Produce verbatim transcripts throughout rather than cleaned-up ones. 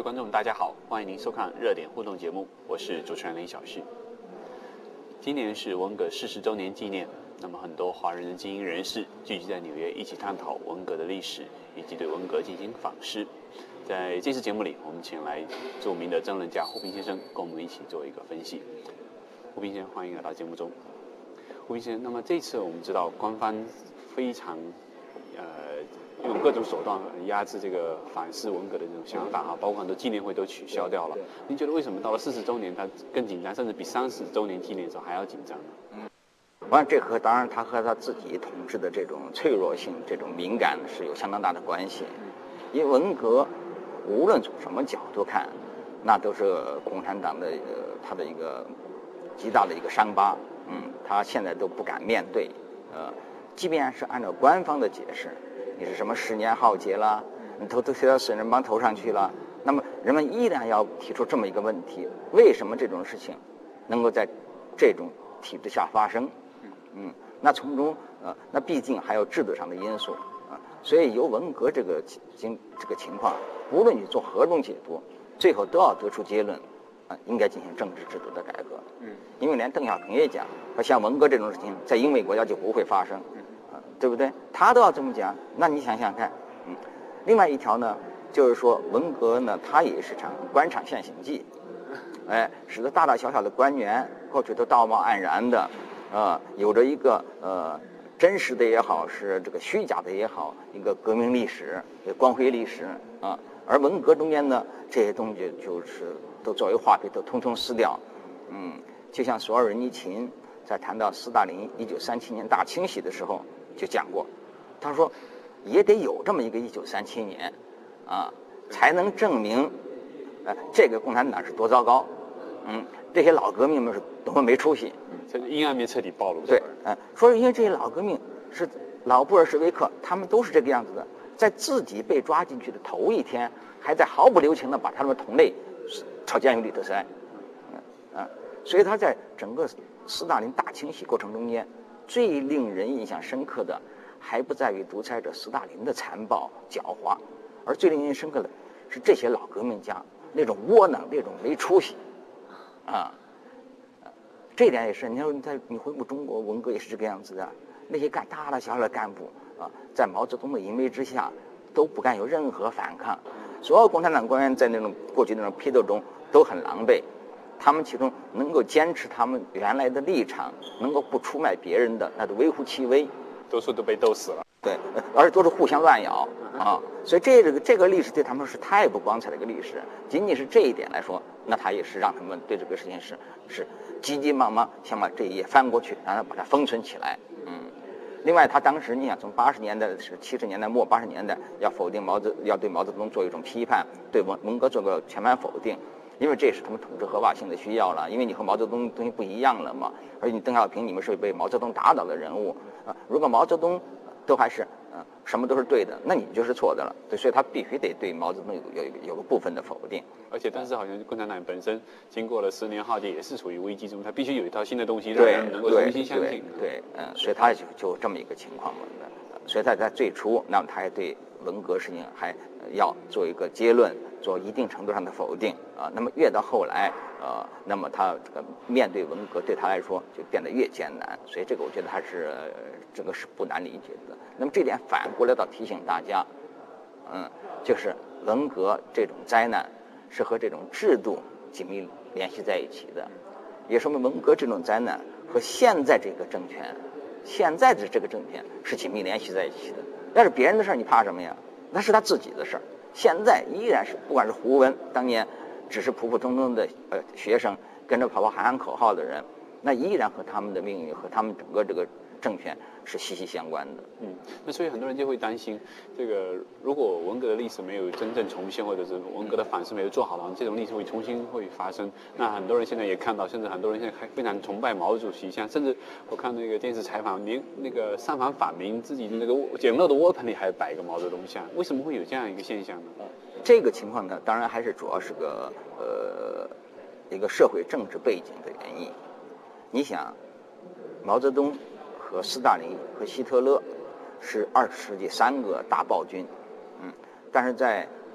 位观众，大家好，欢迎您收看热点互动节目，我是主持人林小旭。今年是文革四十周年纪念，那么很多华人的精英人士聚集在纽约，一起探讨文革的历史，以及对文革进行反思。在这次节目里，我们请来著名的政论家胡平先生，跟我们一起做一个分析。胡平先生，欢迎来到节目中。胡平先生，那么这次我们知道官方非常呃用各种手段压制这个反思文革的这种想法啊，包括很多纪念会都取消掉了。您觉得为什么到了四十周年，它更紧张，甚至比三十周年纪念的时候还要紧张呢？ 嗯，我想这和当然他和他自己统治的这种脆弱性、这种敏感是有相当大的关系。因为文革无论从什么角度看，那都是共产党的呃他的一个极大的一个伤疤。嗯，他现在都不敢面对。呃，即便是按照官方的解释，你是什么十年浩劫了，你都都推到死人帮头上去了，那么人们依然要提出这么一个问题：为什么这种事情能够在这种体制下发生？嗯，那从中呃，那毕竟还有制度上的因素啊，所以由文革这个情这个情况，无论你做何种解读，最后都要得出结论。应该进行政治制度的改革，嗯，因为连邓小平也讲，说像文革这种事情在英美国家就不会发生，嗯，对不对？他都要这么讲，那你想想看，嗯，另外一条呢，就是说文革呢，它也是场官场现形记，哎，使得大大小小的官员过去都道貌岸然的，呃，有着一个呃真实的也好，是这个虚假的也好，一个革命历史、光辉历史啊，而文革中间呢，这些东西就是都作为画皮都通通撕掉，嗯，就像索尔仁尼琴在谈到斯大林一九三七年大清洗的时候就讲过，他说也得有这么一个一九三七年啊，才能证明，呃，这个共产党是多糟糕，嗯，这些老革命们是多么没出息， 这阴暗面彻底暴露。 对，嗯、呃，说因为这些老革命是老布尔什维克，他们都是这个样子的，在自己被抓进去的头一天，还在毫不留情的把他们同类朝监狱里头塞，嗯啊，所以他在整个斯大林大清洗过程中间，最令人印象深刻的，还不在于独裁者斯大林的残暴狡猾，而最令人深刻的是这些老革命家那种窝囊、那种没出息，啊，这一点也是，你说在你回顾中国文革也是这个样子的，那些干大大小小的干部啊，在毛泽东的淫威之下，都不敢有任何反抗。所有共产党官员在那种过去那种批斗中都很狼狈，他们其中能够坚持他们原来的立场，能够不出卖别人的，那都微乎其微， 多数都被斗死了。 对，而且都是互相乱咬啊，所以这个这个历史对他们是太不光彩的一个历史。仅仅是这一点来说，那他也是让他们对这个事情是是急急忙忙想把这一页翻过去，然后把它封存起来。嗯。另外，他当时你想，从八十年代是七十年代末八十年代要否定毛泽，要对毛泽东做一种批判，对文文革做个全盘否定，因为这也是他们统治合法性的需要了。因为你和毛泽东东西不一样了嘛，而且你邓小平你们是被毛泽东打倒的人物啊，如果毛泽东都还是呃什么都是对的，那你就是错的了。对，所以他必须得对毛泽东有有有个部分的否定。 而且当时好像共产党本身经过了十年浩劫，也是处于危机中，他必须有一套新的东西让人能够重新相信。 对，嗯，所以他就就这么一个情况嘛。所以他在最初，那么他也对文革事情还要做一个结论，做一定程度上的否定啊。那么越到后来，呃，那么他这个面对文革对他来说就变得越艰难。所以这个我觉得他是这个是不难理解的。那么这点反过来倒提醒大家，嗯，就是文革这种灾难是和这种制度紧密联系在一起的，也说明文革这种灾难和现在这个政权。现在的这个政权是紧密联系在一起的，要是别人的事儿，你怕什么呀？那是他自己的事儿。现在依然是，不管是胡文当年只是普普通通的呃学生，跟着跑跑喊喊口号的人，那依然和他们的命运和他们整个这个政权是息息相关的。 嗯，那所以很多人就会担心，这个如果文革的历史没有真正重现，或者是文革的反思没有做好的话，这种历史会重新会发生。那很多人现在也看到，甚至很多人现在还非常崇拜毛主席，像甚至我看那个电视采访，连那个上访访民自己的那个简陋的窝棚里还摆一个毛泽东像，为什么会有这样一个现象呢？ 这个情况呢，当然还是主要是个呃一个社会政治背景的原因。你想，毛泽东和斯大林和希特勒是二十世纪三个大暴君，嗯，但是在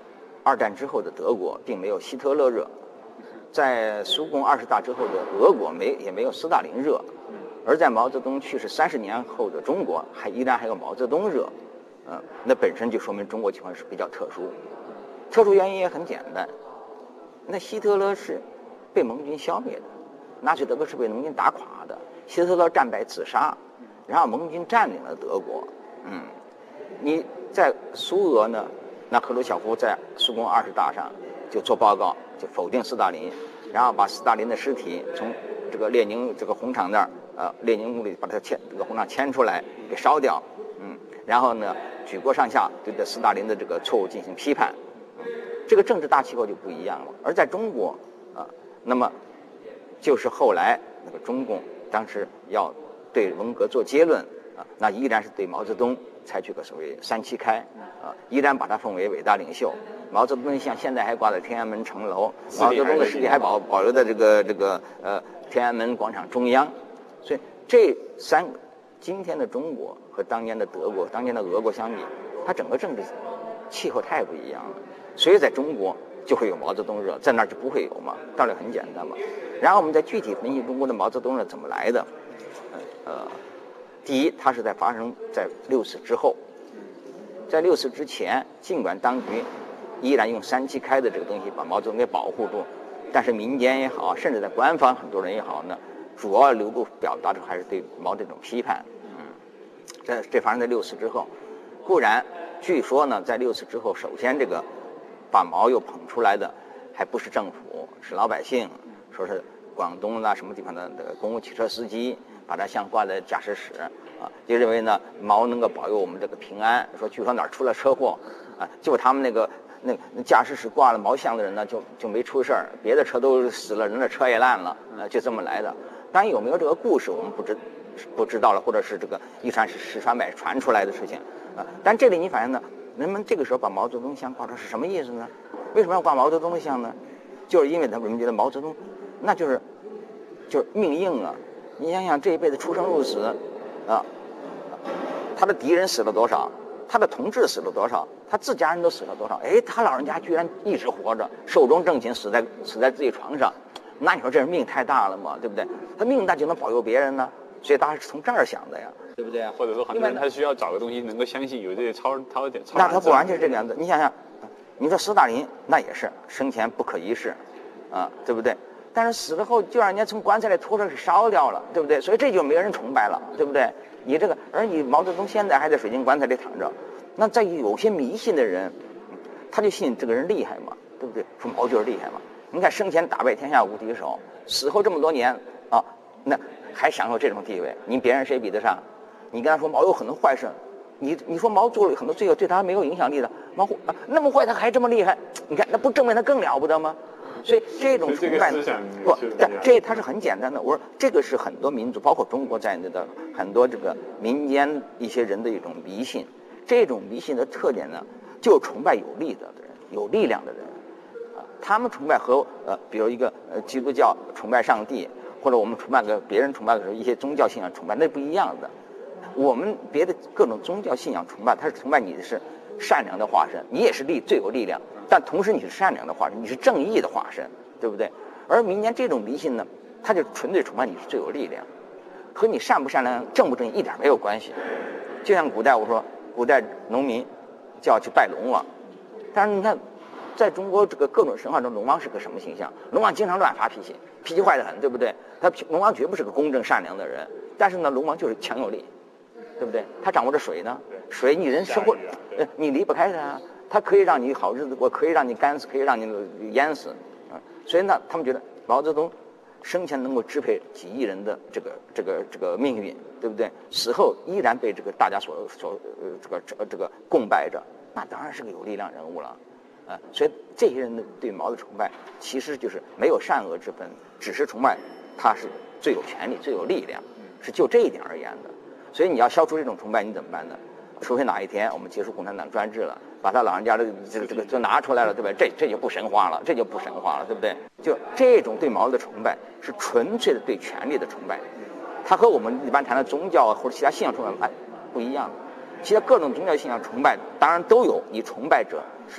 二战之后的德国并没有希特勒热，在苏共二十大之后的俄国没也没有斯大林热，而在毛泽东去世三十年后的中国还依然还有毛泽东热，嗯，那本身就说明中国情况是比较特殊。特殊原因也很简单，那希特勒是被盟军消灭的，纳粹德国是被盟军打垮的，希特勒战败自杀，然后盟军占领了德国。嗯，你在苏俄呢，那赫鲁晓夫在苏共二十大上就做报告，就否定斯大林，然后把斯大林的尸体从这个列宁这个红场那儿，呃，列宁屋里把他牵这个红场牵出来给烧掉。嗯，然后呢，举国上下对这斯大林的这个错误进行批判。这个政治大气候就不一样了。而在中国啊，那么就是后来那个中共当时要对文革做结论啊，那依然是对毛泽东采取个所谓三七开啊，依然把他奉为伟大领袖。毛泽东像现在还挂在天安门城楼，毛泽东的尸体还保保留在这个这个呃天安门广场中央。所以这三个今天的中国和当年的德国、当年的俄国相比，它整个政治气候太不一样了。所以在中国就会有毛泽东热，在那儿就不会有嘛，道理很简单嘛。然后我们再具体分析中国的毛泽东热怎么来的。呃，第一，它是在发生在六四之后，在六四之前，尽管当局依然用三七开的这个东西把毛泽东给保护住，但是民间也好，甚至在官方很多人也好呢，主要流露表达出还是对毛这种批判。嗯，这这发生在六四之后，固然据说呢，在六四之后，首先这个把毛又捧出来的还不是政府，是老百姓，说是广东啊什么地方的公共汽车司机把它像挂在驾驶室啊，就认为呢毛能够保佑我们这个平安，说据说哪儿出了车祸啊，就他们那个那那驾驶室挂了毛像的人呢就就没出事儿，别的车都死了，人的车也烂了，啊，就这么来的。当然有没有这个故事我们不知不知道了，或者是这个一传十十传百传出来的事情啊。但这里你发现呢，人们这个时候把毛泽东像挂上是什么意思呢？为什么要挂毛泽东的像呢？就是因为他们觉得毛泽东那就是就是命硬啊。你想想这一辈子出生入死啊，他的敌人死了多少，他的同志死了多少，他自家人都死了多少，哎，他老人家居然一直活着，寿终正寝，死在死在自己床上，那你说这人命太大了嘛，对不对？他命大就能保佑别人呢，所以大家是从这儿想的呀，对不对啊？ 或者说很多人他需要找个东西能够相信有这些超超点超。 那他不完全是这个样子。你想想，你说斯大林那也是生前不可一世，啊，对不对？但是死了后就让人家从棺材里拖出来给烧掉了，对不对？所以这就没人崇拜了，对不对？你这个，而你毛泽东现在还在水晶棺材里躺着，那在有些迷信的人，他就信这个人厉害嘛，对不对？说毛就是厉害嘛。你看生前打败天下无敌手，死后这么多年啊，那还享受这种地位，你别人谁比得上？你跟他说毛有很多坏事，你你说毛做了很多罪恶，对他没有影响力的，毛啊那么坏他还这么厉害，你看那不证明他更了不得吗？所以这种崇拜不，这它是很简单的。我说这个是很多民族，包括中国在内的很多这个民间一些人的一种迷信。这种迷信的特点呢，就崇拜有力的人、有力量的人啊。他们崇拜和呃，比如一个呃基督教崇拜上帝，或者我们崇拜个别人崇拜的时候一些宗教信仰崇拜，那不一样的。我们别的各种宗教信仰崇拜，它是崇拜你的是善良的化身，你也是力最有力量。但同时你是善良的化身，你是正义的化身，对不对？而民间这种迷信呢，他就纯粹崇拜你是最有力量，和你善不善良、正不正义一点没有关系。就像古代我说，古代农民就要去拜龙王，但是你看，在中国这个各种神话中，龙王是个什么形象？龙王经常乱发脾气，脾气坏得很，对不对？他龙王绝不是个公正善良的人，但是呢，龙王就是强有力，对不对？他掌握着水呢，水你人生活，呃，你离不开他。它可以让你好日子过，可以让你干死，可以让你淹死，啊！所以呢，他们觉得毛泽东生前能够支配几亿人的这个这个这个命运，对不对？死后依然被这个大家所所呃这个这这个供拜着，那当然是个有力量人物了，啊！所以这些人的对毛的崇拜，其实就是没有善恶之分，只是崇拜他是最有权力、最有力量，是就这一点而言的。所以你要消除这种崇拜，你怎么办呢？除非哪一天我们结束共产党专制了，把他老人家的这个这个就拿出来了，对不对？这这就不神话了，这就不神话了，对不对？就这种对毛的崇拜是纯粹的对权力的崇拜，它和我们一般谈的宗教或者其他信仰崇拜哎不一样。其他各种宗教信仰崇拜当然都有，你崇拜者是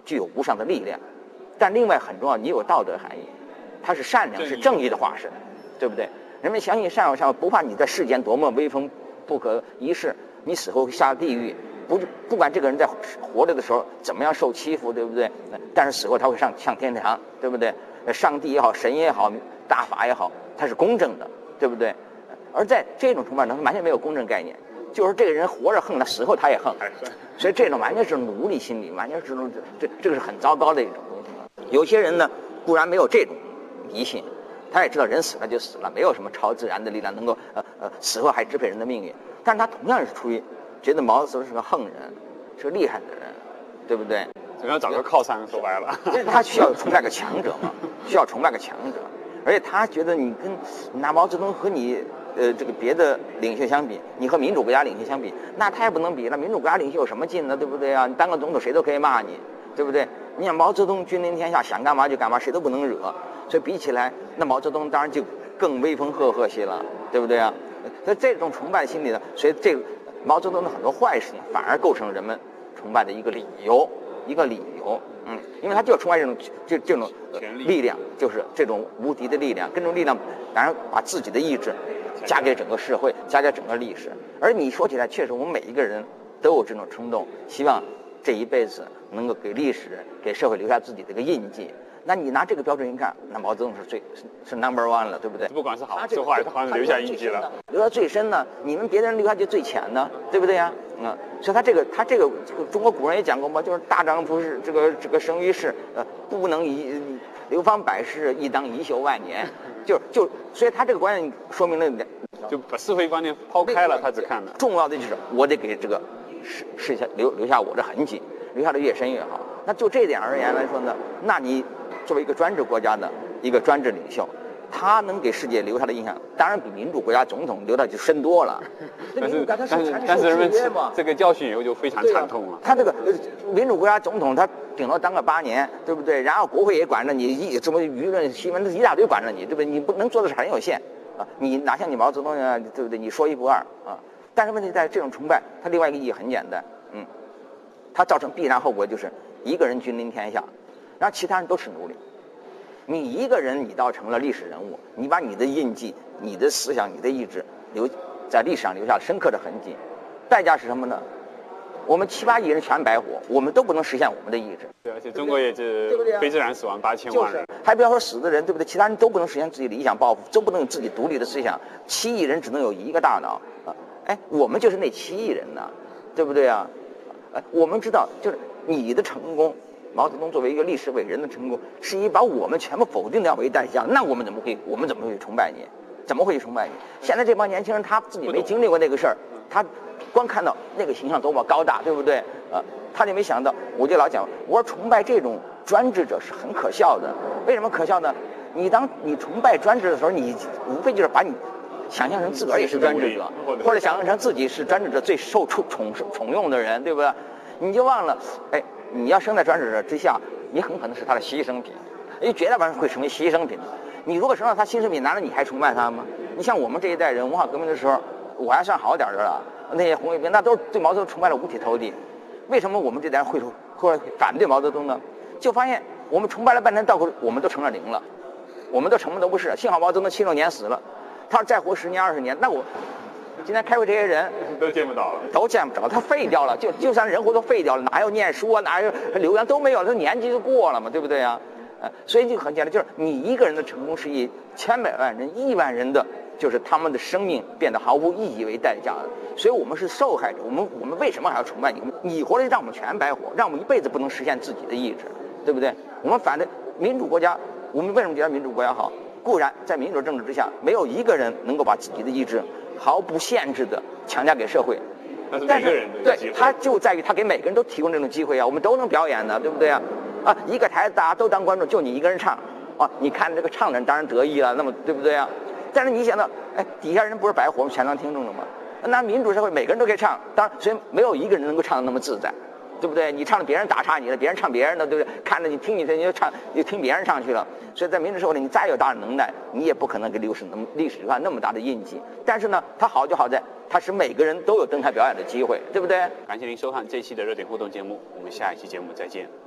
具有无上的力量。但另外很重要，你有道德含义，它是善良，是正义的化身，对不对？人们相信善有善报，不怕你在世间多么威风不可一世，你死后下地狱，不不管这个人在活着的时候怎么样受欺负，对不对？但是死后他会上上天堂，对不对？上帝也好，神也好，大法也好，它是公正的，对不对？而在这种崇拜中，完全没有公正概念，就是这个人活着横，他死后他也横，所以这种完全是奴隶心理，完全是这种这这个是很糟糕的一种东西。有些人呢，固然没有这种迷信，他也知道人死了就死了，没有什么超自然的力量能够呃呃死后还支配人的命运，但是他同样是出于觉得毛泽东是个横人，是个厉害的人，对不对？ 总要找个靠山，说白了， 因为他需要崇拜个强者嘛，需要崇拜个强者，而且他觉得你跟你拿毛泽东和你呃这个别的领袖相比，你和民主国家领袖相比，那他也不能比了。民主国家领袖有什么劲呢？对不对啊？你当个总统谁都可以骂你，对不对？你想毛泽东君临天下，想干嘛就干嘛，谁都不能惹。所以比起来，那毛泽东当然就更威风赫赫些了，对不对啊？所以这种崇拜心理呢，所以这个毛泽东的很多坏事呢，反而构成人们崇拜的一个理由，一个理由。嗯，因为他就崇拜这种这这种、呃、力量，就是这种无敌的力量，跟这种力量，当然把自己的意志加给整个社会，加给整个历史。而你说起来，确实我们每一个人都有这种冲动，希望这一辈子能够给历史、给社会留下自己的一个印记。那你拿这个标准一看，那毛泽东是最是是 number one 了，对不对？ 不管是好是坏，他好像留下印记了， 留下最深呢。你们别的人留下就最浅呢，对不对呀？嗯，所以他这个他这个中国古人也讲过嘛，就是大丈夫是这个这个生于世，呃，不能以流芳百世，亦当遗臭万年。就就所以他这个观念说明了， 就把是非观念抛开了，他只看了。 重要的就是我得给这个世世下留留下我的痕迹，留下的越深越好。那就这点而言来说呢，那你作为一个专制国家的一个专制领袖，他能给世界留下的印象，当然比民主国家总统留的就深多了。 但是但是但是人们这个教训以后就非常惨痛了。 啊、他这个民主国家总统，他顶多当个八年，对不对？然后国会也管着你，一什么舆论新闻一大堆管着你，对不对？你不能做的事很有限啊。你哪像你毛泽东啊，对不对？你说一不二啊。但是问题在这种崇拜，它另外一个意义很简单，嗯，它造成必然后果就是一个人君临天下。然后其他人都是奴隶，你一个人你倒成了历史人物，你把你的印记、你的思想、你的意志留在历史上留下深刻的痕迹，代价是什么呢？我们七八亿人全白活，我们都不能实现我们的意志。 对，而且中国也是非自然死亡八千万人， 就是、还不要说死的人，对不对？其他人都不能实现自己理想抱负，都不能有自己独立的思想。七亿人只能有一个大脑啊！哎，我们就是那七亿人呢，对不对啊？哎，我们知道，就是你的成功。毛泽东作为一个历史伟人的成功，是以把我们全部否定掉为代价，那我们怎么会我们怎么会崇拜你？怎么会崇拜你？现在这帮年轻人他自己没经历过那个事儿，他光看到那个形象多么高大，对不对？呃，他就没想到，我就老讲，我说崇拜这种专制者是很可笑的。为什么可笑呢？你当你崇拜专制的时候，你无非就是把你想象成自个儿也是专制者，或者想象成自己是专制者最受宠宠宠用的人，对不对？你就忘了，哎。你要生在专制者之下，你很可能是他的牺牲品，因为绝大部分人会成为牺牲品。你如果生到他牺牲品，难道你还崇拜他吗？你像我们这一代人，文化革命的时候，我还算好点的了，那些红卫兵那都是对毛泽东崇拜的五体投地。为什么我们这代人会会反对毛泽东呢？就发现我们崇拜了半天，到后我们都成了零了，我们都什么都不是。幸好毛泽东七六年死了，他要再活十年二十年，那我。今天开会这些人都见不到了， 都见不着，他废掉了，就就算人活都废掉了，哪有念书啊，哪有留洋都没有，他年纪就过了嘛，对不对啊？呃，所以就很简单，就是你一个人的成功是以千百万人、亿万人的，就是他们的生命变得毫无意义为代价的。所以我们是受害者，我们我们为什么还要崇拜你？你活着让我们全白活，让我们一辈子不能实现自己的意志，对不对？我们反对民主国家，我们为什么觉得民主国家好？固然在民主政治之下，没有一个人能够把自己的意志毫不限制的强加给社会， 但是每个人对他就在于他给每个人都提供这种机会啊，我们都能表演的，对不对啊？啊，一个台大家都当观众，就你一个人唱啊，你看这个唱的人当然得意了，那么对不对啊？但是你想到，哎，底下人不是白活，我们全当听众了吗？那民主社会每个人都可以唱，当然，所以没有一个人能够唱得那么自在，对不对？你唱的别人打岔你了，别人唱别人的，对不对？看着你听你的，你就唱，你就听别人唱去了。所以在民主社会里，你再有大的能耐，你也不可能给历史那么历史留下那么大的印记。但是呢，它好就好在，它使每个人都有登台表演的机会，对不对？ 感谢您收看这一期的热点互动节目，我们下一期节目再见。